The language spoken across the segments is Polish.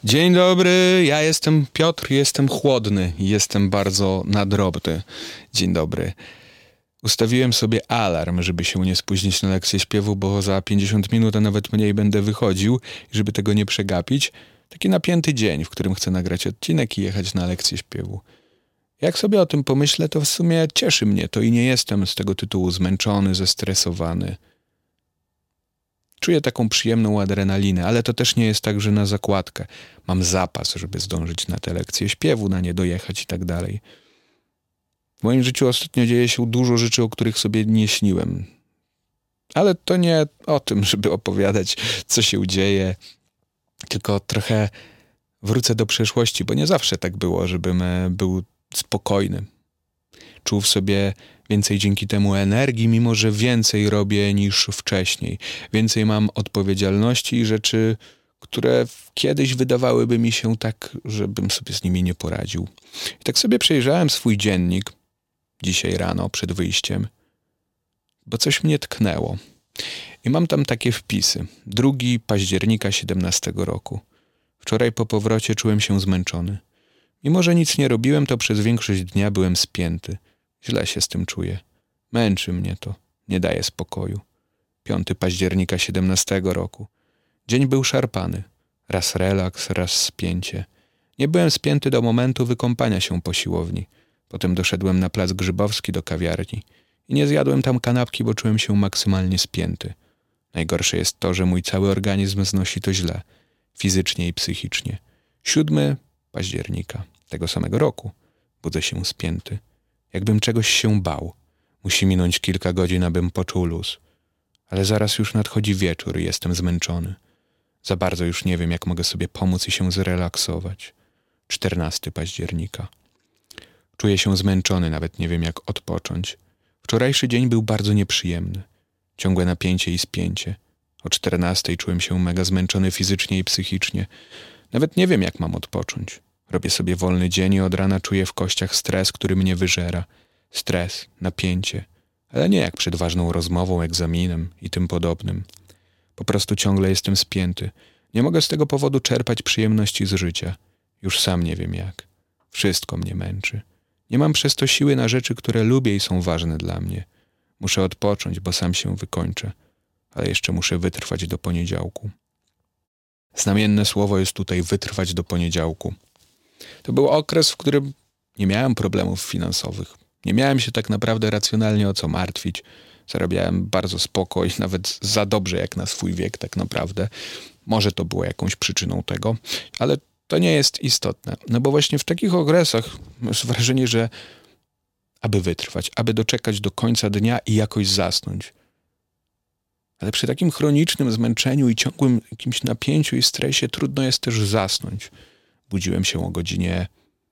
Dzień dobry, ja jestem Piotr, jestem chłodny i jestem bardzo nadrobny. Dzień dobry. Ustawiłem sobie alarm, żeby się nie spóźnić na lekcję śpiewu, bo za 50 minut, a nawet mniej będę wychodził i żeby tego nie przegapić. Taki napięty dzień, w którym chcę nagrać odcinek i jechać na lekcję śpiewu. Jak sobie o tym pomyślę, to w sumie cieszy mnie to i nie jestem z tego tytułu zmęczony, zestresowany. Czuję taką przyjemną adrenalinę, ale to też nie jest tak, że na zakładkę. Mam zapas, żeby zdążyć na te lekcje śpiewu, na nie dojechać i tak dalej. W moim życiu ostatnio dzieje się dużo rzeczy, o których sobie nie śniłem. Ale to nie o tym, żeby opowiadać, co się dzieje, tylko trochę wrócę do przeszłości, bo nie zawsze tak było, żebym był spokojny. Czuł w sobie więcej dzięki temu energii, mimo że więcej robię niż wcześniej. Więcej mam odpowiedzialności i rzeczy, które kiedyś wydawałyby mi się tak, żebym sobie z nimi nie poradził. I tak sobie przejrzałem swój dziennik dzisiaj rano przed wyjściem, bo coś mnie tknęło. I mam tam takie wpisy. 2 października 17 roku. Wczoraj po powrocie czułem się zmęczony. Mimo że nic nie robiłem, to przez większość dnia byłem spięty. Źle się z tym czuję. Męczy mnie to. Nie daje spokoju. 5 października 17 roku. Dzień był szarpany. Raz relaks, raz spięcie. Nie byłem spięty do momentu wykąpania się po siłowni. Potem doszedłem na plac Grzybowski do kawiarni. I nie zjadłem tam kanapki, bo czułem się maksymalnie spięty. Najgorsze jest to, że mój cały organizm znosi to źle. Fizycznie i psychicznie. 7 października tego samego roku. Budzę się spięty. Jakbym czegoś się bał. Musi minąć kilka godzin, abym poczuł luz. Ale zaraz już nadchodzi wieczór i jestem zmęczony. Za bardzo już nie wiem, jak mogę sobie pomóc i się zrelaksować. 14 października. Czuję się zmęczony, nawet nie wiem, jak odpocząć. Wczorajszy dzień był bardzo nieprzyjemny. Ciągłe napięcie i spięcie. O 14 czułem się mega zmęczony fizycznie i psychicznie. Nawet nie wiem, jak mam odpocząć. Robię sobie wolny dzień i od rana czuję w kościach stres, który mnie wyżera. Stres, napięcie, ale nie jak przed ważną rozmową, egzaminem i tym podobnym. Po prostu ciągle jestem spięty. Nie mogę z tego powodu czerpać przyjemności z życia. Już sam nie wiem jak. Wszystko mnie męczy. Nie mam przez to siły na rzeczy, które lubię i są ważne dla mnie. Muszę odpocząć, bo sam się wykończę. Ale jeszcze muszę wytrwać do poniedziałku. Znamienne słowo jest tutaj wytrwać do poniedziałku. To był okres, w którym nie miałem problemów finansowych. Nie miałem się tak naprawdę racjonalnie o co martwić. Zarabiałem bardzo spoko i nawet za dobrze jak na swój wiek tak naprawdę. Może to było jakąś przyczyną tego, ale to nie jest istotne. No bo właśnie w takich okresach masz wrażenie, że aby wytrwać, aby doczekać do końca dnia i jakoś zasnąć. Ale przy takim chronicznym zmęczeniu i ciągłym jakimś napięciu i stresie trudno jest też zasnąć. Budziłem się o godzinie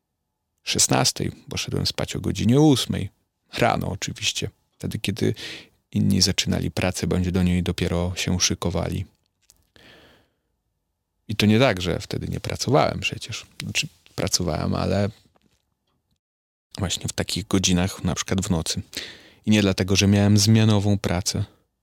16, bo szedłem spać o godzinie 8. Rano oczywiście. Wtedy, kiedy inni zaczynali pracę, bądź do niej dopiero się szykowali. I to nie tak, że wtedy nie pracowałem przecież. Znaczy pracowałem, ale właśnie w takich godzinach, na przykład w nocy. I nie dlatego, że miałem zmianową pracę.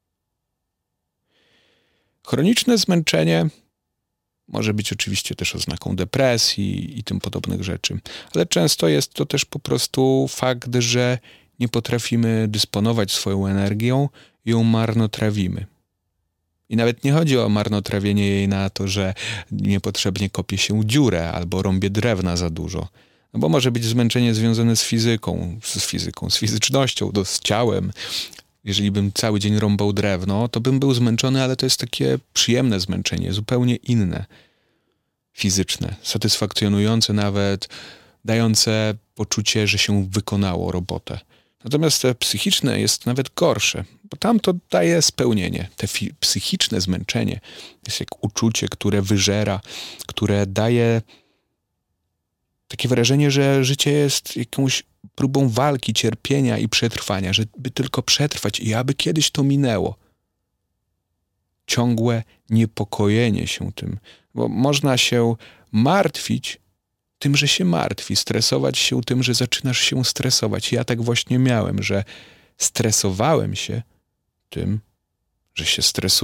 Chroniczne zmęczenie może być oczywiście też oznaką depresji i tym podobnych rzeczy. Ale często jest to też po prostu fakt, że nie potrafimy dysponować swoją energią i ją marnotrawimy. I nawet nie chodzi o marnotrawienie jej na to, że niepotrzebnie kopie się dziurę albo rąbie drewna za dużo. No bo może być zmęczenie związane z fizycznością, z ciałem. Jeżeli bym cały dzień rąbał drewno, to bym był zmęczony, ale to jest takie przyjemne zmęczenie, zupełnie inne. Fizyczne, satysfakcjonujące nawet, dające poczucie, że się wykonało robotę. Natomiast te psychiczne jest nawet gorsze, bo tam to daje spełnienie. Te psychiczne zmęczenie jest jak uczucie, które wyżera, które daje takie wrażenie, że życie jest jakąś próbą walki, cierpienia i przetrwania, żeby tylko przetrwać i aby kiedyś to minęło. Ciągłe niepokojenie się tym, bo można się martwić tym, że się martwi, stresować się tym, że zaczynasz się stresować. Ja tak właśnie miałem, że stresowałem się tym, że się stresuję.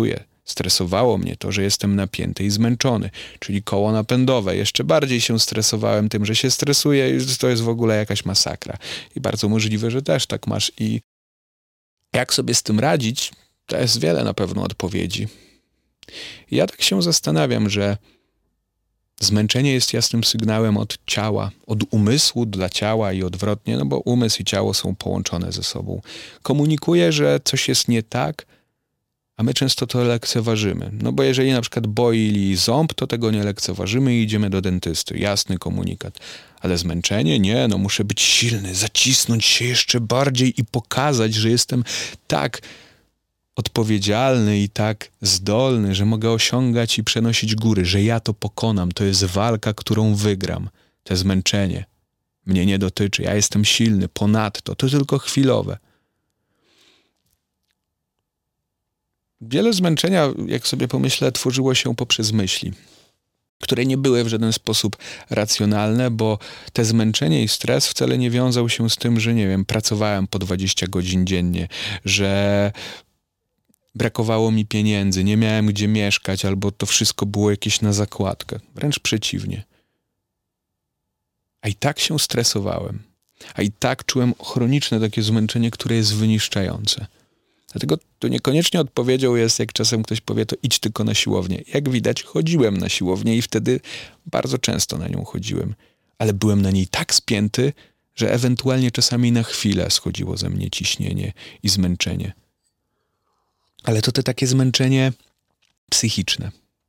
Stresowało mnie to, że jestem napięty i zmęczony, czyli koło napędowe. Jeszcze bardziej się stresowałem tym, że się stresuję i że to jest w ogóle jakaś masakra. I bardzo możliwe, że też tak masz. I jak sobie z tym radzić, to jest wiele na pewno odpowiedzi. I ja tak się zastanawiam, że zmęczenie jest jasnym sygnałem od ciała, od umysłu dla ciała i odwrotnie, no bo umysł i ciało są połączone ze sobą. Komunikuje, że coś jest nie tak, a my często to lekceważymy. No bo jeżeli na przykład boli ząb, to tego nie lekceważymy i idziemy do dentysty. Jasny komunikat. Ale zmęczenie? Nie, no muszę być silny, zacisnąć się jeszcze bardziej i pokazać, że jestem tak odpowiedzialny i tak zdolny, że mogę osiągać i przenosić góry, że ja to pokonam. To jest walka, którą wygram. To jest zmęczenie. Mnie nie dotyczy. Ja jestem silny. Ponadto to tylko chwilowe. Wiele zmęczenia, jak sobie pomyślę, tworzyło się poprzez myśli, które nie były w żaden sposób racjonalne, bo te zmęczenie i stres wcale nie wiązał się z tym, że nie wiem, pracowałem po 20 godzin dziennie, że brakowało mi pieniędzy, nie miałem gdzie mieszkać, albo to wszystko było jakieś na zakładkę. Wręcz przeciwnie. A i tak się stresowałem. A i tak czułem chroniczne takie zmęczenie, które jest wyniszczające. Dlatego to niekoniecznie odpowiedzią jest, jak czasem ktoś powie, to idź tylko na siłownię. Jak widać, chodziłem na siłownię i wtedy bardzo często na nią chodziłem. Ale byłem na niej tak spięty, że ewentualnie czasami na chwilę schodziło ze mnie ciśnienie i zmęczenie. Ale to takie zmęczenie psychiczne.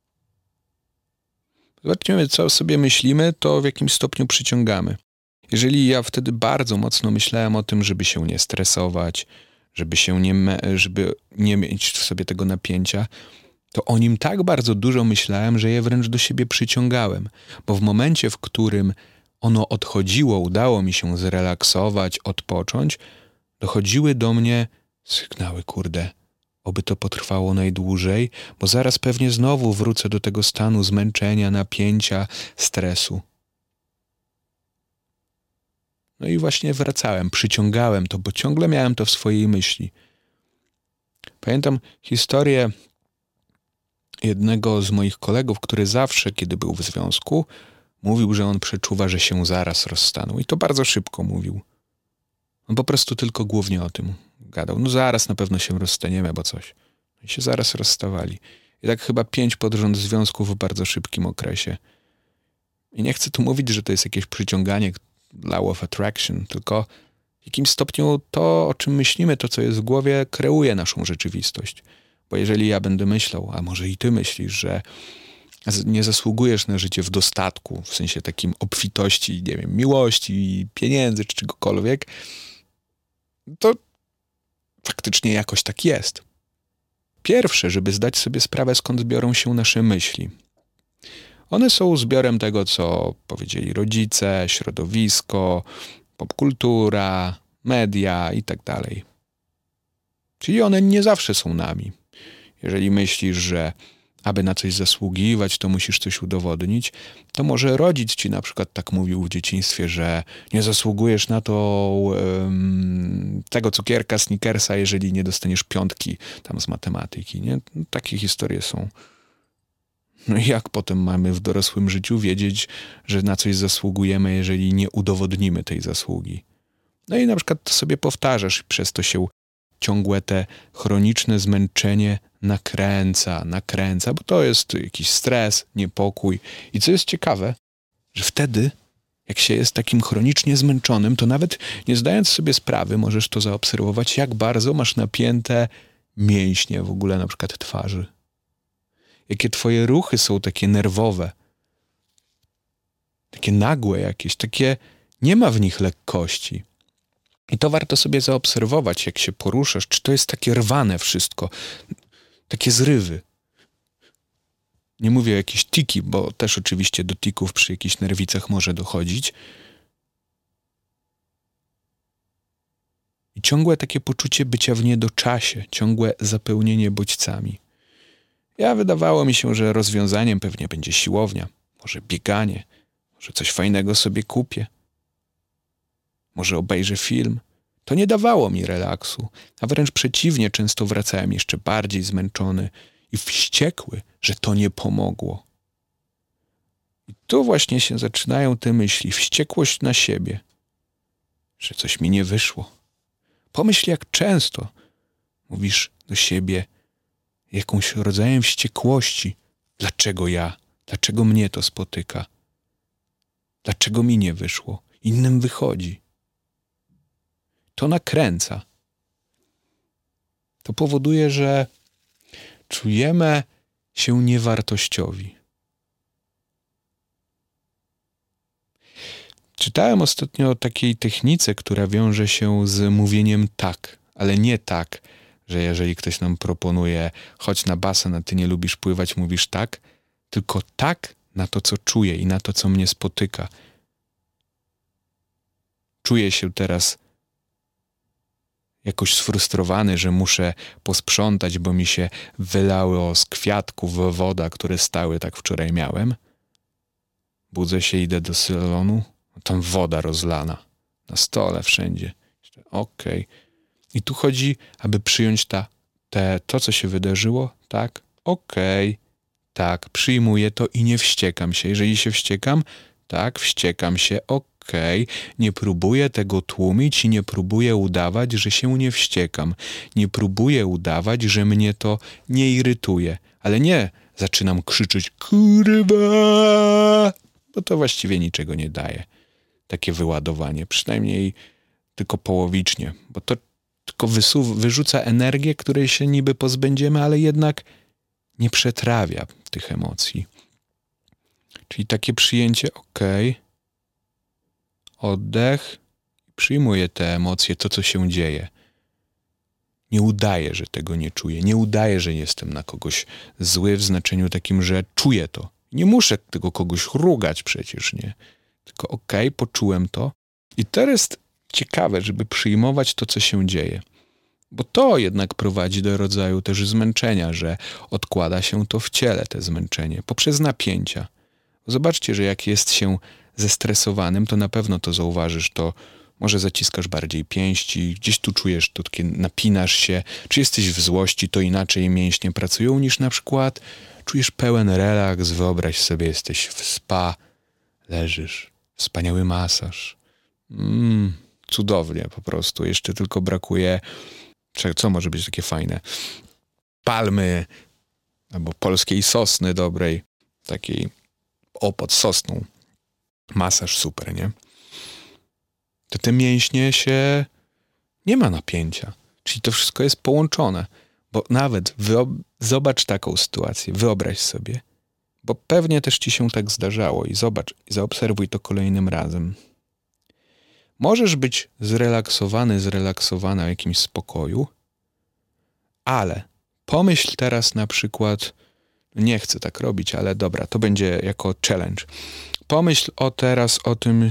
Zobaczmy, co sobie myślimy, to w jakim stopniu przyciągamy. Jeżeli ja wtedy bardzo mocno myślałem o tym, żeby się nie stresować, żeby nie mieć w sobie tego napięcia, to o nim tak bardzo dużo myślałem, że je wręcz do siebie przyciągałem. Bo w momencie, w którym ono odchodziło, udało mi się zrelaksować, odpocząć, dochodziły do mnie sygnały, oby to potrwało najdłużej, bo zaraz pewnie znowu wrócę do tego stanu zmęczenia, napięcia, stresu. No i właśnie wracałem, przyciągałem to, bo ciągle miałem to w swojej myśli. Pamiętam historię jednego z moich kolegów, który zawsze, kiedy był w związku, mówił, że on przeczuwa, że się zaraz rozstaną. I to bardzo szybko mówił. On po prostu tylko głównie o tym gadał. No zaraz na pewno się rozstaniemy, bo coś. I się zaraz rozstawali. I tak chyba 5 pod rząd związków w bardzo szybkim okresie. I nie chcę tu mówić, że to jest jakieś przyciąganie, law of attraction, tylko w jakimś stopniu to, o czym myślimy, to, co jest w głowie, kreuje naszą rzeczywistość. Bo jeżeli ja będę myślał, a może i ty myślisz, że nie zasługujesz na życie w dostatku, w sensie takim obfitości, nie wiem, miłości, pieniędzy czy czegokolwiek, to faktycznie jakoś tak jest. Pierwsze, żeby zdać sobie sprawę, skąd biorą się nasze myśli. One są zbiorem tego, co powiedzieli rodzice, środowisko, popkultura, media i tak dalej. Czyli one nie zawsze są nami. Jeżeli myślisz, że aby na coś zasługiwać, to musisz coś udowodnić, to może rodzic ci na przykład tak mówił w dzieciństwie, że nie zasługujesz na tego cukierka, Snickersa, jeżeli nie dostaniesz 5 tam z matematyki. Nie? Takie historie są. No i jak potem mamy w dorosłym życiu wiedzieć, że na coś zasługujemy, jeżeli nie udowodnimy tej zasługi? No i na przykład to sobie powtarzasz i przez to się ciągłe te chroniczne zmęczenie nakręca, bo to jest jakiś stres, niepokój. I co jest ciekawe, że wtedy, jak się jest takim chronicznie zmęczonym, to nawet nie zdając sobie sprawy, możesz to zaobserwować, jak bardzo masz napięte mięśnie w ogóle na przykład twarzy. Jakie twoje ruchy są takie nerwowe, takie nagłe jakieś, takie nie ma w nich lekkości. I to warto sobie zaobserwować, jak się poruszasz, czy to jest takie rwane wszystko, takie zrywy. Nie mówię o jakieś tiki, bo też oczywiście do tików przy jakichś nerwicach może dochodzić. I ciągłe takie poczucie bycia w niedoczasie, ciągłe zapełnienie bodźcami. Wydawało mi się, że rozwiązaniem pewnie będzie siłownia, może bieganie, może coś fajnego sobie kupię, może obejrzę film. To nie dawało mi relaksu, a wręcz przeciwnie, często wracałem jeszcze bardziej zmęczony i wściekły, że to nie pomogło. I tu właśnie się zaczynają te myśli, wściekłość na siebie, że coś mi nie wyszło. Pomyśl, jak często mówisz do siebie jakąś rodzajem wściekłości. Dlaczego ja? Dlaczego mnie to spotyka? Dlaczego mi nie wyszło? Innym wychodzi. To nakręca. To powoduje, że czujemy się niewartościowi. Czytałem ostatnio o takiej technice, która wiąże się z mówieniem tak, ale nie tak, że jeżeli ktoś nam proponuje chodź na basen, a ty nie lubisz pływać, mówisz tak, tylko tak na to, co czuję i na to, co mnie spotyka. Czuję się teraz jakoś sfrustrowany, że muszę posprzątać, bo mi się wylało z kwiatków woda, które stały, tak wczoraj miałem. Budzę się, idę do salonu, tam woda rozlana. Na stole, wszędzie. Okej. I tu chodzi, aby przyjąć to, co się wydarzyło. Tak, okej. Tak, przyjmuję to i nie wściekam się. Jeżeli się wściekam, tak, wściekam się, okej. Nie próbuję tego tłumić i nie próbuję udawać, że się nie wściekam. Nie próbuję udawać, że mnie to nie irytuje. Ale nie zaczynam krzyczeć kurwa, bo to właściwie niczego nie daje. Takie wyładowanie, przynajmniej tylko połowicznie, bo to tylko wyrzuca energię, której się niby pozbędziemy, ale jednak nie przetrawia tych emocji. Czyli takie przyjęcie, okej, oddech, przyjmuję te emocje, to co się dzieje. Nie udaję, że tego nie czuję. Nie udaję, że jestem na kogoś zły w znaczeniu takim, że czuję to. Nie muszę tego kogoś rugać przecież, nie? Tylko okej, poczułem to. I teraz jest ciekawe, żeby przyjmować to, co się dzieje. Bo to jednak prowadzi do rodzaju też zmęczenia, że odkłada się to w ciele, te zmęczenie, poprzez napięcia. Zobaczcie, że jak jest się zestresowanym, to na pewno to zauważysz, to może zaciskasz bardziej pięści, gdzieś tu czujesz, to takie napinasz się, czy jesteś w złości, to inaczej mięśnie pracują niż na przykład czujesz pełen relaks, wyobraź sobie, jesteś w spa, leżysz, wspaniały masaż. Cudownie po prostu, jeszcze tylko brakuje, co może być takie fajne, palmy, albo polskiej sosny dobrej, takiej pod sosną. Masaż super, nie? To te mięśnie się... nie ma napięcia. Czyli to wszystko jest połączone. Bo nawet zobacz taką sytuację, wyobraź sobie. Bo pewnie też ci się tak zdarzało i zobacz, i zaobserwuj to kolejnym razem. Możesz być zrelaksowana w jakimś spokoju, ale pomyśl teraz na przykład, nie chcę tak robić, ale dobra, to będzie jako challenge. Pomyśl teraz o tym,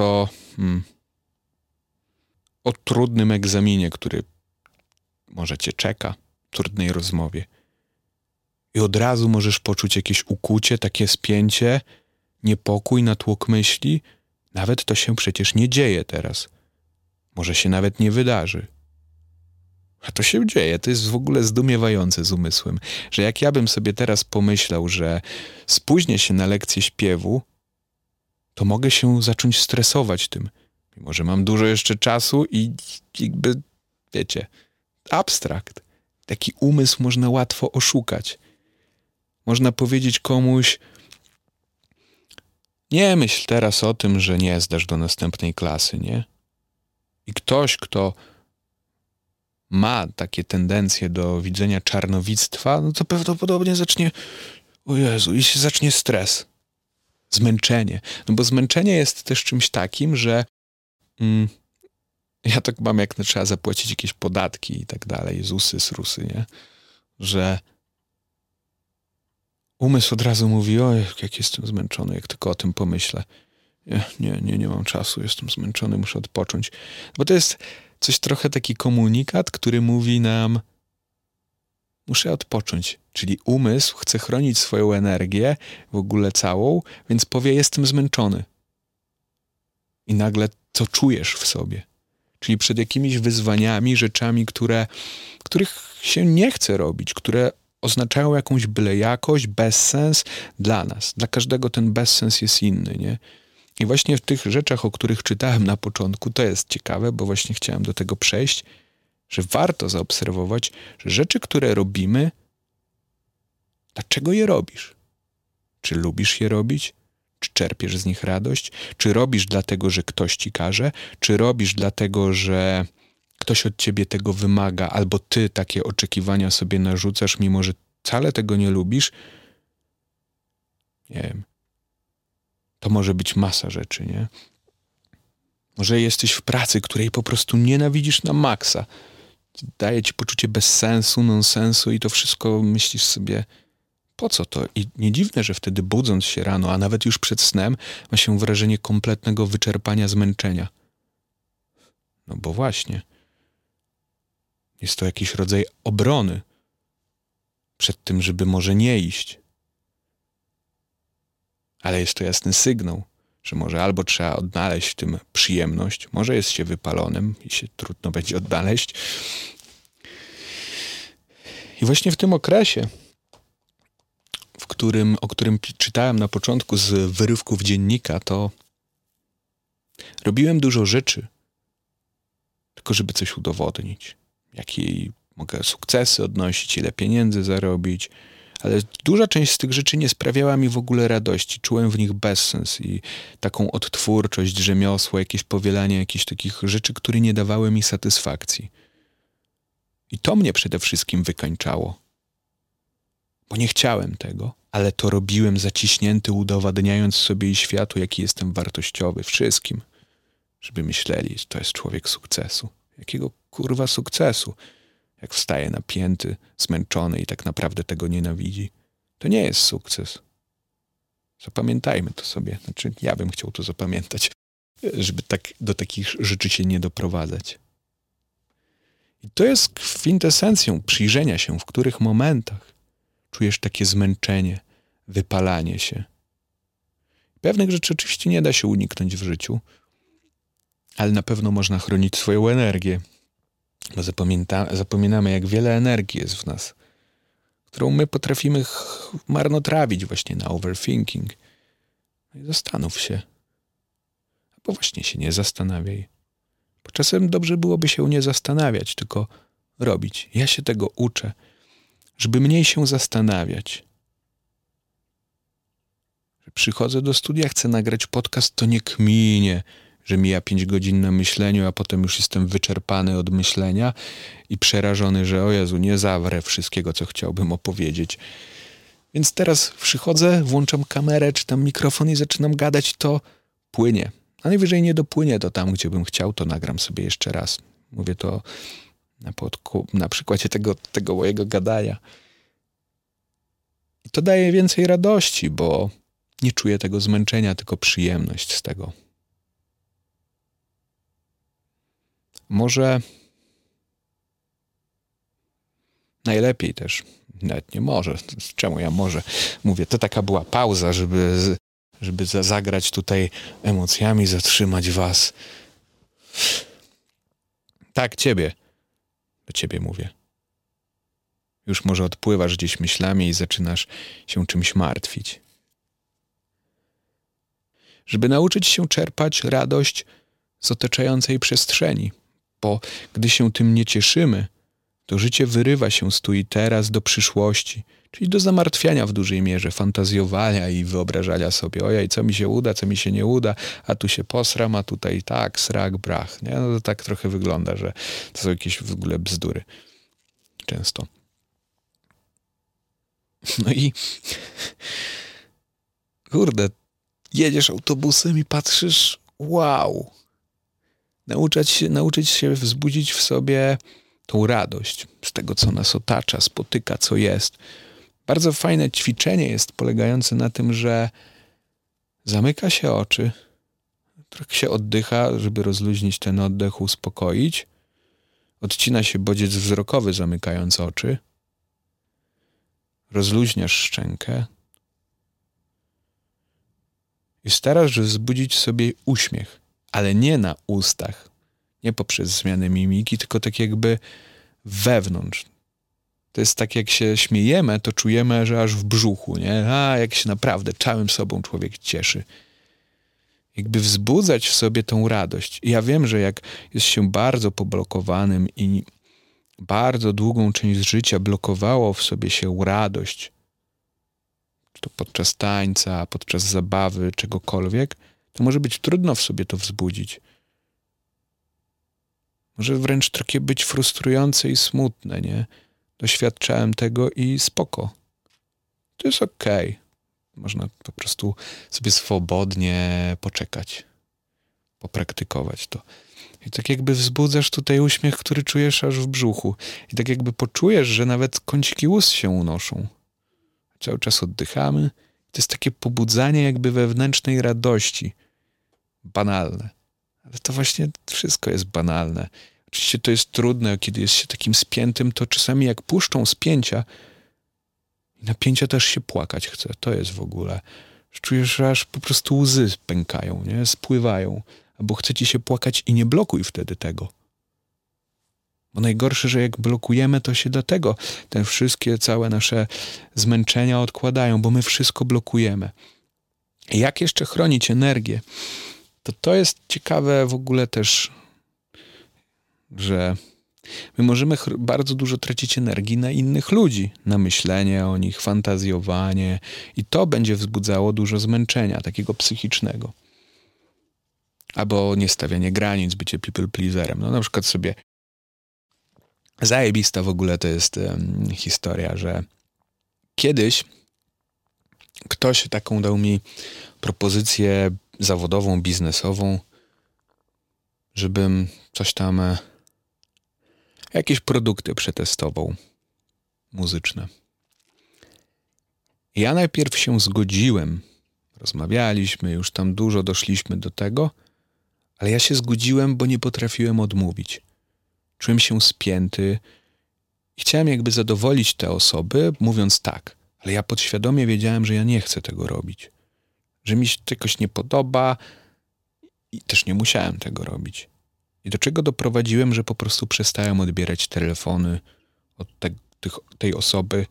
o trudnym egzaminie, który może cię czeka, trudnej rozmowie. I od razu możesz poczuć jakieś ukłucie, takie spięcie, niepokój, natłok myśli. Nawet to się przecież nie dzieje teraz. Może się nawet nie wydarzy. A to się dzieje. To jest w ogóle zdumiewające z umysłem, że jak ja bym sobie teraz pomyślał, że spóźnię się na lekcję śpiewu, to mogę się zacząć stresować tym. Mimo że mam dużo jeszcze czasu i jakby, wiecie, abstrakt. Taki umysł można łatwo oszukać. Można powiedzieć komuś, nie myśl teraz o tym, że nie zdasz do następnej klasy, nie? I ktoś, kto ma takie tendencje do widzenia czarnowictwa, no to prawdopodobnie zacznie, o Jezu, i się zacznie stres. Zmęczenie. No bo zmęczenie jest też czymś takim, że ja tak mam, jak trzeba zapłacić jakieś podatki i tak dalej, ZUSy, SRUSy, nie? Że umysł od razu mówi, oj, jak jestem zmęczony, jak tylko o tym pomyślę. Nie mam czasu, jestem zmęczony, muszę odpocząć. Bo to jest coś trochę taki komunikat, który mówi nam, muszę odpocząć. Czyli umysł chce chronić swoją energię, w ogóle całą, więc powie, jestem zmęczony. I nagle co czujesz w sobie? Czyli przed jakimiś wyzwaniami, rzeczami, których się nie chce robić, które oznaczają jakąś byle jakość, bezsens dla nas. Dla każdego ten bezsens jest inny, nie? I właśnie w tych rzeczach, o których czytałem na początku, to jest ciekawe, bo właśnie chciałem do tego przejść, że warto zaobserwować, że rzeczy, które robimy, dlaczego je robisz? Czy lubisz je robić? Czy czerpiesz z nich radość? Czy robisz dlatego, że ktoś ci każe? Czy robisz dlatego, że ktoś od ciebie tego wymaga, albo ty takie oczekiwania sobie narzucasz, mimo że wcale tego nie lubisz? Nie wiem. To może być masa rzeczy, nie? Może jesteś w pracy, której po prostu nienawidzisz na maksa. Daje ci poczucie bezsensu, nonsensu i to wszystko myślisz sobie, po co to? I nie dziwne, że wtedy budząc się rano, a nawet już przed snem, ma się wrażenie kompletnego wyczerpania, zmęczenia. No bo właśnie. Jest to jakiś rodzaj obrony przed tym, żeby może nie iść. Ale jest to jasny sygnał, że może albo trzeba odnaleźć w tym przyjemność, może jest się wypalonym i się trudno będzie odnaleźć. I właśnie w tym okresie, o którym czytałem na początku z wyrywków dziennika, to robiłem dużo rzeczy, tylko żeby coś udowodnić. Jakie mogę sukcesy odnosić, ile pieniędzy zarobić, ale duża część z tych rzeczy nie sprawiała mi w ogóle radości. Czułem w nich bezsens i taką odtwórczość, rzemiosło, jakieś powielanie jakichś takich rzeczy, które nie dawały mi satysfakcji. I to mnie przede wszystkim wykańczało. Bo nie chciałem tego, ale to robiłem zaciśnięty, udowadniając sobie i światu, jaki jestem wartościowy, wszystkim. Żeby myśleli, że to jest człowiek sukcesu. Jakiego kurwa sukcesu? Jak wstaje napięty, zmęczony i tak naprawdę tego nienawidzi. To nie jest sukces. Zapamiętajmy to sobie. Znaczy, ja bym chciał to zapamiętać, żeby do takich rzeczy się nie doprowadzać. I to jest kwintesencją przyjrzenia się, w których momentach czujesz takie zmęczenie, wypalanie się. Pewnych rzeczy oczywiście nie da się uniknąć w życiu, ale na pewno można chronić swoją energię. Bo zapominamy, jak wiele energii jest w nas, którą my potrafimy marnotrawić właśnie na overthinking. No i zastanów się. Albo właśnie się nie zastanawiaj. Bo czasem dobrze byłoby się nie zastanawiać, tylko robić. Ja się tego uczę, żeby mniej się zastanawiać. Że przychodzę do studia, chcę nagrać podcast, to nie kminię, że mija 5 godzin na myśleniu, a potem już jestem wyczerpany od myślenia i przerażony, że o Jezu, nie zawrę wszystkiego, co chciałbym opowiedzieć. Więc teraz przychodzę, włączam kamerę, czy tam mikrofon i zaczynam gadać, to płynie. A najwyżej nie dopłynie to tam, gdzie bym chciał, to nagram sobie jeszcze raz. Mówię to na przykładzie tego mojego gadania. I to daje więcej radości, bo nie czuję tego zmęczenia, tylko przyjemność z tego. Może najlepiej też, nawet nie może, czemu ja może? Mówię, to taka była pauza, żeby zagrać tutaj emocjami, zatrzymać was. Tak, do ciebie mówię. Już może odpływasz gdzieś myślami i zaczynasz się czymś martwić. Żeby nauczyć się czerpać radość z otaczającej przestrzeni, bo gdy się tym nie cieszymy, to życie wyrywa się z tu i teraz do przyszłości, czyli do zamartwiania w dużej mierze, fantazjowania i wyobrażania sobie, ojej, co mi się uda, co mi się nie uda, a tu się posram, a tutaj tak, srak, brach. Nie? No to tak trochę wygląda, że to są jakieś w ogóle bzdury. Często. No i kurde, jedziesz autobusem i patrzysz, wow, nauczyć się wzbudzić w sobie tą radość z tego, co nas otacza, spotyka, co jest. Bardzo fajne ćwiczenie jest polegające na tym, że zamyka się oczy, trochę się oddycha, żeby rozluźnić ten oddech, uspokoić. Odcina się bodziec wzrokowy, zamykając oczy. Rozluźniasz szczękę i starasz się wzbudzić sobie uśmiech, ale nie na ustach, nie poprzez zmianę mimiki, tylko tak jakby wewnątrz. To jest tak, jak się śmiejemy, to czujemy, że aż w brzuchu, nie? Jak się naprawdę całym sobą człowiek cieszy. Jakby wzbudzać w sobie tą radość. I ja wiem, że jak jest się bardzo poblokowanym i bardzo długą część życia blokowało w sobie się radość, czy to podczas tańca, podczas zabawy, czegokolwiek, to może być trudno w sobie to wzbudzić. Może wręcz trochę być frustrujące i smutne, nie? Doświadczałem tego i spoko. To jest okej. Można po prostu sobie swobodnie poczekać, popraktykować to. I tak jakby wzbudzasz tutaj uśmiech, który czujesz aż w brzuchu. I tak jakby poczujesz, że nawet kąciki ust się unoszą. Cały czas oddychamy. To jest takie pobudzanie jakby wewnętrznej radości. Banalne. Ale to właśnie wszystko jest banalne. Oczywiście to jest trudne, kiedy jest się takim spiętym, to czasami jak puszczą spięcia i napięcia też się płakać chce. To jest w ogóle. Czujesz, że aż po prostu łzy pękają, nie? Spływają. Albo chce ci się płakać i nie blokuj wtedy tego. Bo najgorsze, że jak blokujemy, to się dlatego te wszystkie całe nasze zmęczenia odkładają, bo my wszystko blokujemy. I jak jeszcze chronić energię? To jest ciekawe w ogóle też, że my możemy bardzo dużo tracić energii na innych ludzi, na myślenie o nich, fantazjowanie i to będzie wzbudzało dużo zmęczenia, takiego psychicznego. Albo niestawianie granic, bycie people pleaserem. No na przykład sobie zajebista w ogóle to jest historia, że kiedyś ktoś taką dał mi propozycję zawodową, biznesową, żebym coś tam jakieś produkty przetestował muzyczne. Ja najpierw się zgodziłem. Rozmawialiśmy, już tam dużo doszliśmy do tego, ale ja się zgodziłem, bo nie potrafiłem odmówić. Czułem się spięty i chciałem jakby zadowolić te osoby, mówiąc tak, ale ja podświadomie wiedziałem, że ja nie chcę tego robić. Że mi się to jakoś nie podoba i też nie musiałem tego robić. I do czego doprowadziłem, że po prostu przestałem odbierać telefony od tej osoby.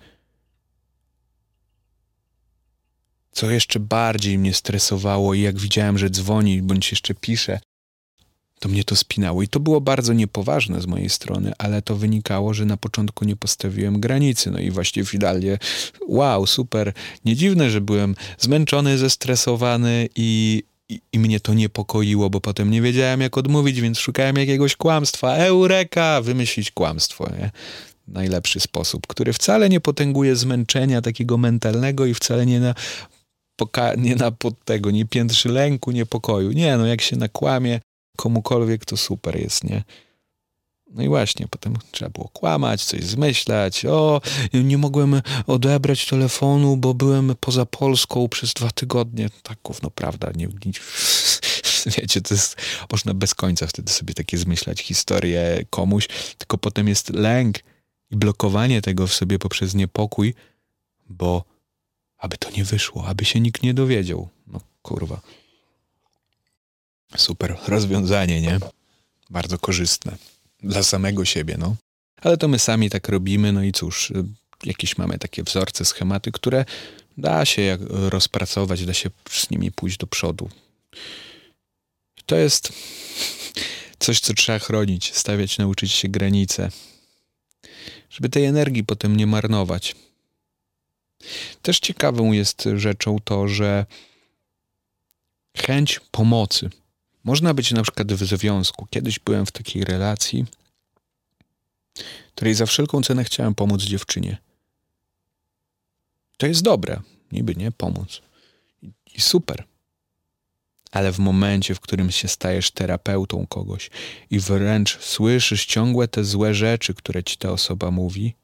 Co jeszcze bardziej mnie stresowało i jak widziałem, że dzwoni bądź jeszcze pisze, to mnie to spinało. I to było bardzo niepoważne z mojej strony, ale to wynikało, że na początku nie postawiłem granicy. No i właśnie finalnie, wow, super. Nie dziwne, że byłem zmęczony, zestresowany i mnie to niepokoiło, bo potem nie wiedziałem, jak odmówić, więc szukałem jakiegoś kłamstwa. Eureka! Wymyślić kłamstwo, nie? Najlepszy sposób, który wcale nie potęguje zmęczenia takiego mentalnego i wcale nie piętrzy lęku, niepokoju. Nie, no jak się nakłamie komukolwiek, to super jest, nie? No i właśnie, potem trzeba było kłamać, coś zmyślać. Nie mogłem odebrać telefonu, bo byłem poza Polską przez 2 tygodnie. Tak, gówno, prawda? Wiecie, to jest... Można bez końca wtedy sobie takie zmyślać historie komuś, tylko potem jest lęk i blokowanie tego w sobie poprzez niepokój, bo aby to nie wyszło, aby się nikt nie dowiedział. No kurwa. Super rozwiązanie, nie? Bardzo korzystne. Dla samego siebie, no. Ale to my sami tak robimy, no i cóż, jakieś mamy takie wzorce, schematy, które da się rozpracować, da się z nimi pójść do przodu. To jest coś, co trzeba chronić, stawiać, nauczyć się granice, żeby tej energii potem nie marnować. Też ciekawą jest rzeczą to, że chęć pomocy. Można być na przykład w związku. Kiedyś byłem w takiej relacji, której za wszelką cenę chciałem pomóc dziewczynie. To jest dobre, niby nie, pomóc. I super. Ale w momencie, w którym się stajesz terapeutą kogoś i wręcz słyszysz ciągłe te złe rzeczy, które ci ta osoba mówi,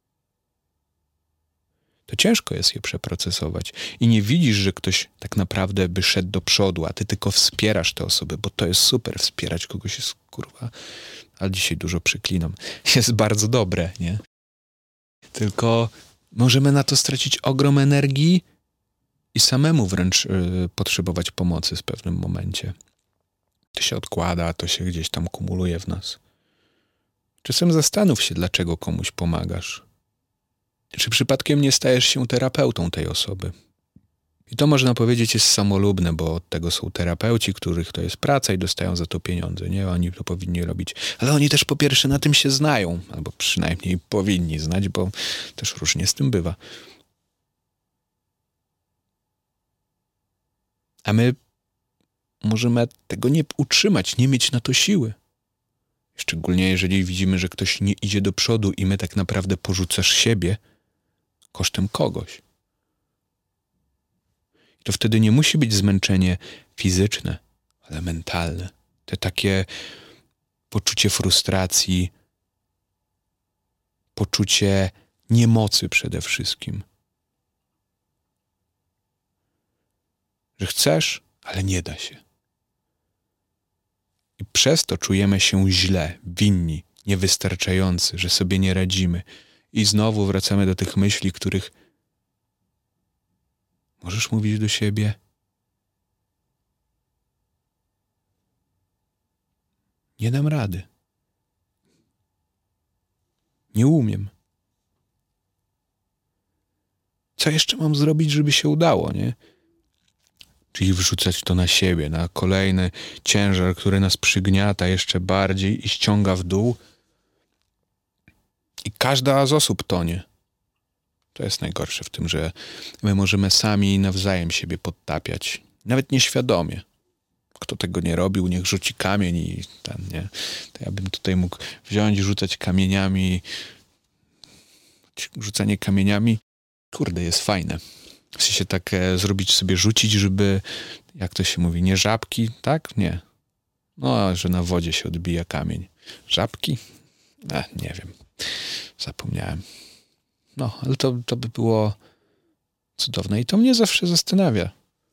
to ciężko jest je przeprocesować. I nie widzisz, że ktoś tak naprawdę by szedł do przodu, a ty tylko wspierasz te osoby, bo to jest super. Wspierać kogoś jest, kurwa, ale dzisiaj dużo przyklinam. Jest bardzo dobre, nie? Tylko możemy na to stracić ogrom energii i samemu wręcz potrzebować pomocy w pewnym momencie. To się odkłada, to się gdzieś tam kumuluje w nas. Czasem zastanów się, dlaczego komuś pomagasz. Czy przypadkiem nie stajesz się terapeutą tej osoby? I to można powiedzieć jest samolubne, bo od tego są terapeuci, których to jest praca i dostają za to pieniądze, nie? Oni to powinni robić. Ale oni też po pierwsze na tym się znają, albo przynajmniej powinni znać, bo też różnie z tym bywa. A my możemy tego nie utrzymać, nie mieć na to siły. Szczególnie jeżeli widzimy, że ktoś nie idzie do przodu i my tak naprawdę porzucasz siebie kosztem kogoś. I to wtedy nie musi być zmęczenie fizyczne, ale mentalne. Te takie poczucie frustracji, poczucie niemocy przede wszystkim. Że chcesz, ale nie da się. I przez to czujemy się źle, winni, niewystarczający, że sobie nie radzimy. I znowu wracamy do tych myśli, których możesz mówić do siebie: nie dam rady. Nie umiem. Co jeszcze mam zrobić, żeby się udało, nie? Czyli wrzucać to na siebie, na kolejny ciężar, który nas przygniata jeszcze bardziej i ściąga w dół. I każda z osób tonie. To jest najgorsze w tym, że my możemy sami nawzajem siebie podtapiać. Nawet nieświadomie. Kto tego nie robił, niech rzuci kamień i nie. To ja bym tutaj mógł wziąć i rzucać kamieniami. Rzucanie kamieniami, kurde, jest fajne. W sensie tak zrobić sobie, rzucić, żeby, jak to się mówi, nie żabki, tak? Nie. No, że na wodzie się odbija kamień. Żabki? Nie wiem. Zapomniałem. No, ale to by było cudowne i to mnie zawsze zastanawia.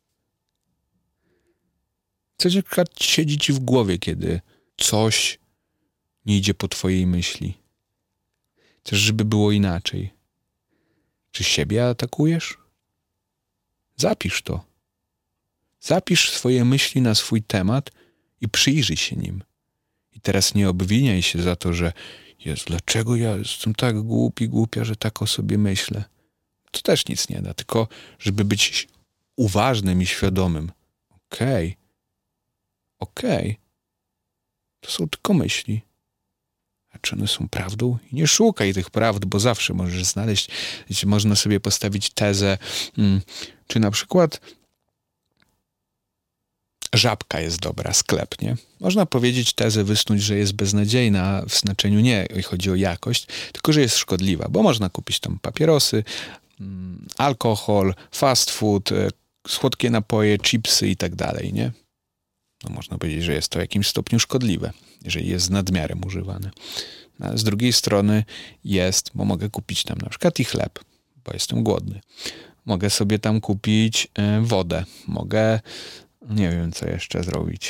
Co na przykład siedzi ci w głowie, kiedy coś nie idzie po twojej myśli? Chcesz, żeby było inaczej? Czy siebie atakujesz? Zapisz to. Zapisz swoje myśli na swój temat i przyjrzyj się nim. I teraz nie obwiniaj się za to, że Jezu, dlaczego ja jestem tak głupia, że tak o sobie myślę. To też nic nie da, tylko żeby być uważnym i świadomym. Okej. To są tylko myśli. A czy one są prawdą? I nie szukaj tych prawd, bo zawsze możesz znaleźć, można sobie postawić tezę, czy na przykład żabka jest dobra, sklep, nie? Można powiedzieć tezę, wysnuć, że jest beznadziejna w znaczeniu nie chodzi o jakość, tylko że jest szkodliwa, bo można kupić tam papierosy, alkohol, fast food, słodkie napoje, chipsy i tak dalej, nie? No można powiedzieć, że jest to w jakimś stopniu szkodliwe, jeżeli jest z nadmiarem używane. No, ale z drugiej strony bo mogę kupić tam na przykład i chleb, bo jestem głodny. Mogę sobie tam kupić wodę. Mogę, nie wiem co jeszcze zrobić.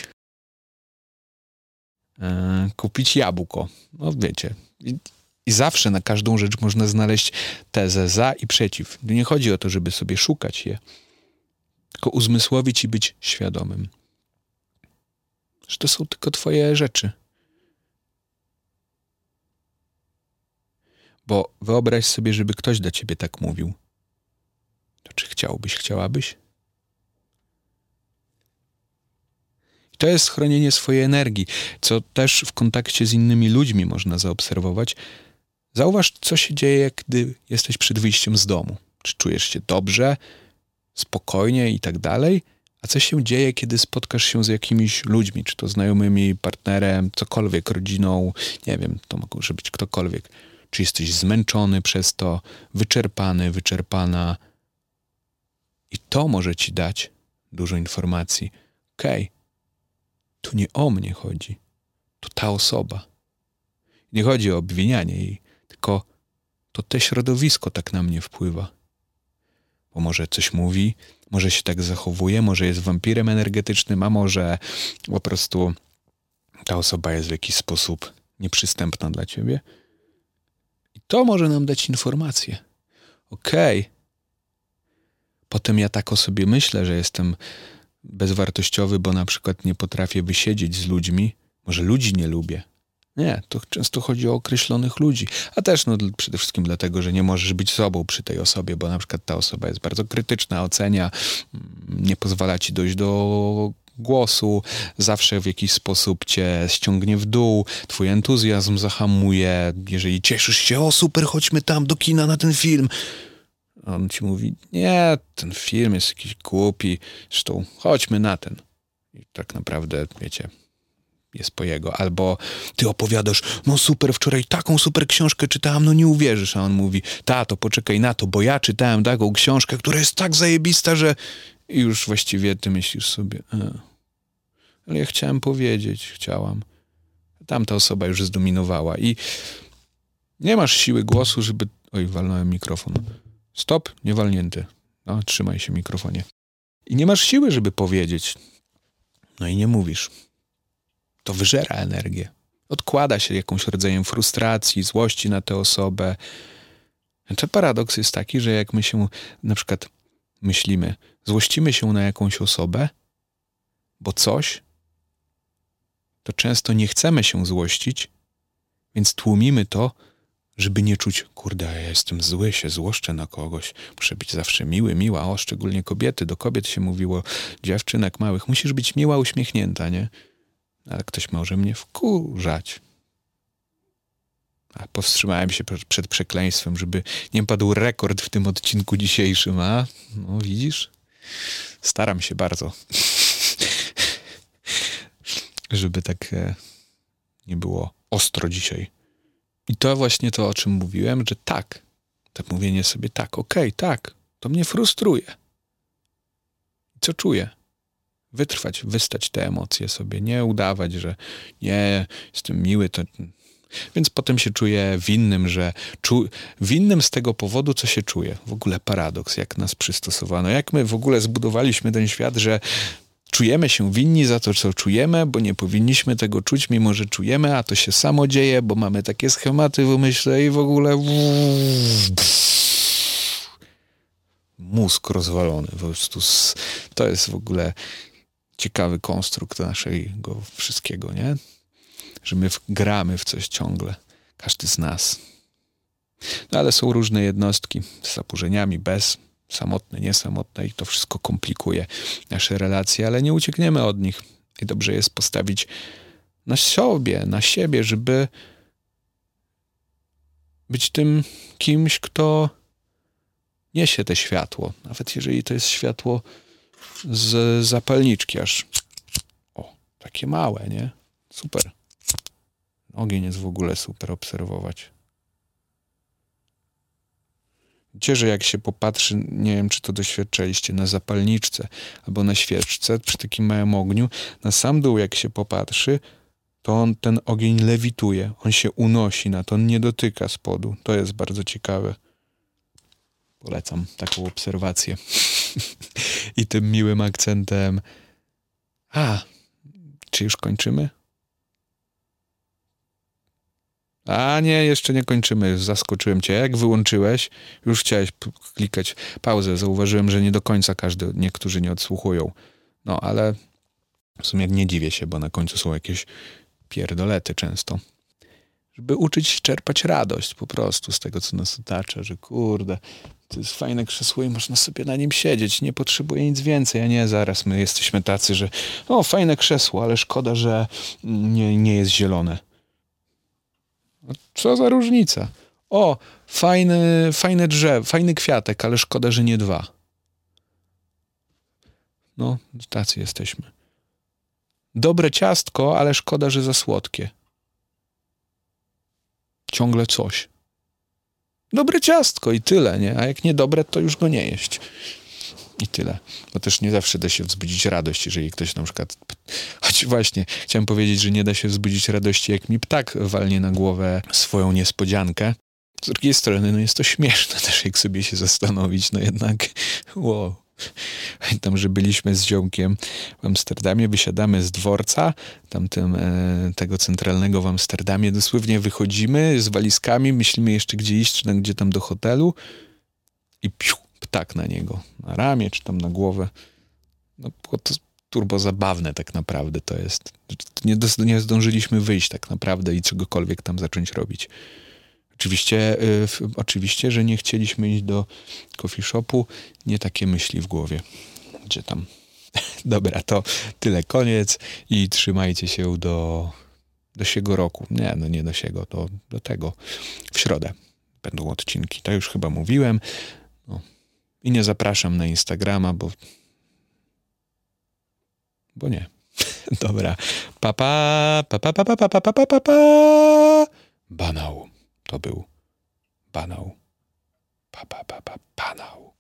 Kupić jabłko. No wiecie. I zawsze na każdą rzecz można znaleźć tezę za i przeciw. Nie chodzi o to, żeby sobie szukać je, tylko uzmysłowić i być świadomym. Że to są tylko twoje rzeczy. Bo wyobraź sobie, żeby ktoś do ciebie tak mówił. To czy chciałabyś? I to jest chronienie swojej energii, co też w kontakcie z innymi ludźmi można zaobserwować. Zauważ, co się dzieje, gdy jesteś przed wyjściem z domu. Czy czujesz się dobrze, spokojnie i tak dalej? A co się dzieje, kiedy spotkasz się z jakimiś ludźmi, czy to znajomymi, partnerem, cokolwiek, rodziną, nie wiem, to może być ktokolwiek. Czy jesteś zmęczony przez to, wyczerpany, wyczerpana? I to może ci dać dużo informacji. Tu nie o mnie chodzi, to ta osoba. Nie chodzi o obwinianie jej, tylko to te środowisko tak na mnie wpływa. Bo może coś mówi, może się tak zachowuje, może jest wampirem energetycznym, a może po prostu ta osoba jest w jakiś sposób nieprzystępna dla ciebie. I to może nam dać informację. Potem ja tak o sobie myślę, że jestem bezwartościowy, bo na przykład nie potrafię wysiedzieć z ludźmi. Może ludzi nie lubię. Nie, to często chodzi o określonych ludzi. A też przede wszystkim dlatego, że nie możesz być sobą przy tej osobie, bo na przykład ta osoba jest bardzo krytyczna, ocenia, nie pozwala ci dojść do głosu, zawsze w jakiś sposób cię ściągnie w dół, twój entuzjazm zahamuje, jeżeli cieszysz się, o super, chodźmy tam do kina na ten film. A on ci mówi, nie, ten film jest jakiś głupi, zresztą chodźmy na ten. I tak naprawdę, wiecie, jest po jego. Albo ty opowiadasz, no super, wczoraj taką super książkę czytałam, no nie uwierzysz. A on mówi, tato, poczekaj na to, bo ja czytałem taką książkę, która jest tak zajebista, że... I już właściwie ty myślisz sobie, ale ja chciałam. Tamta osoba już zdominowała i nie masz siły głosu, żeby... Oj, walnąłem mikrofon. Stop, nie walnięty. No, trzymaj się mikrofonie. I nie masz siły, żeby powiedzieć. No i nie mówisz. To wyżera energię. Odkłada się jakimś rodzajem frustracji, złości na tę osobę. Znaczy paradoks jest taki, że jak my się na przykład myślimy, złościmy się na jakąś osobę, bo coś, to często nie chcemy się złościć, więc tłumimy to, żeby nie czuć, kurde, ja jestem zły, się złoszczę na kogoś. Muszę być zawsze miły, miła. O, szczególnie kobiety. Do kobiet się mówiło, dziewczynek małych, musisz być miła, uśmiechnięta, nie? Ale ktoś może mnie wkurzać. A powstrzymałem się przed przekleństwem, żeby nie padł rekord w tym odcinku dzisiejszym, a? No widzisz? Staram się bardzo. Żeby tak nie było ostro dzisiaj. I to właśnie to, o czym mówiłem, że tak mówienie sobie tak, okej, tak, to mnie frustruje. Co czuję? Wytrwać, wystać te emocje sobie, nie udawać, że nie, jestem miły, to... Więc potem się czuję winnym, winnym z tego powodu, co się czuję. W ogóle paradoks, jak nas przystosowano, jak my w ogóle zbudowaliśmy ten świat, że czujemy się winni za to, co czujemy, bo nie powinniśmy tego czuć, mimo że czujemy, a to się samo dzieje, bo mamy takie schematy w umyśle i w ogóle mózg rozwalony. Po prostu to jest w ogóle ciekawy konstrukt naszego wszystkiego, nie? Że my gramy w coś ciągle. Każdy z nas. No ale są różne jednostki z zaburzeniami, bez, samotne, niesamotne i to wszystko komplikuje nasze relacje, ale nie uciekniemy od nich. I dobrze jest postawić na siebie, żeby być tym kimś, kto niesie te światło. Nawet jeżeli to jest światło z zapalniczki aż. O, takie małe, nie? Super. Ogień jest w ogóle super obserwować. Wiecie, że jak się popatrzy, nie wiem, czy to doświadczaliście, na zapalniczce albo na świeczce przy takim małym ogniu, na sam dół jak się popatrzy, to ten ogień lewituje. On się unosi na to, on nie dotyka spodu. To jest bardzo ciekawe. Polecam taką obserwację. I tym miłym akcentem. Czy już kończymy? A nie, jeszcze nie kończymy. Zaskoczyłem cię. Jak wyłączyłeś, już chciałeś klikać pauzę. Zauważyłem, że nie do końca niektórzy nie odsłuchują. No, ale w sumie nie dziwię się, bo na końcu są jakieś pierdolety często. Żeby uczyć czerpać radość po prostu z tego, co nas otacza, że kurde, to jest fajne krzesło i można sobie na nim siedzieć. Nie potrzebuję nic więcej, a nie zaraz my jesteśmy tacy, że fajne krzesło, ale szkoda, że nie jest zielone. Co za różnica? Fajne drzewo, fajny kwiatek, ale szkoda, że nie 2. No, tacy jesteśmy. Dobre ciastko, ale szkoda, że za słodkie. Ciągle coś. Dobre ciastko i tyle, nie? A jak niedobre, to już go nie jeść. I tyle. Bo też nie zawsze da się wzbudzić radość, jeżeli ktoś na przykład... Choć właśnie, chciałem powiedzieć, że nie da się wzbudzić radości, jak mi ptak walnie na głowę swoją niespodziankę. Z drugiej strony, jest to śmieszne też, jak sobie się zastanowić, jednak wow. Pamiętam, że byliśmy z ziomkiem w Amsterdamie, wysiadamy z dworca, tego centralnego w Amsterdamie, dosłownie wychodzimy z walizkami, myślimy jeszcze gdzie iść, czy gdzie tam do hotelu i ptak na niego, na ramię, czy tam na głowę. No, było to turbo zabawne tak naprawdę to jest. Nie zdążyliśmy wyjść tak naprawdę i czegokolwiek tam zacząć robić. Oczywiście, że nie chcieliśmy iść do coffee shopu, nie takie myśli w głowie. Gdzie tam? Dobra, to tyle, koniec i trzymajcie się do siego roku. Nie do siego, do tego. W środę będą odcinki, to już chyba mówiłem. No. I nie zapraszam na Instagrama, bo nie. Dobra. Pa, pa, pa, pa, pa, pa, pa, pa, pa, pa, pa. Banał. To był banał. Pa, pa, pa, pa, banał.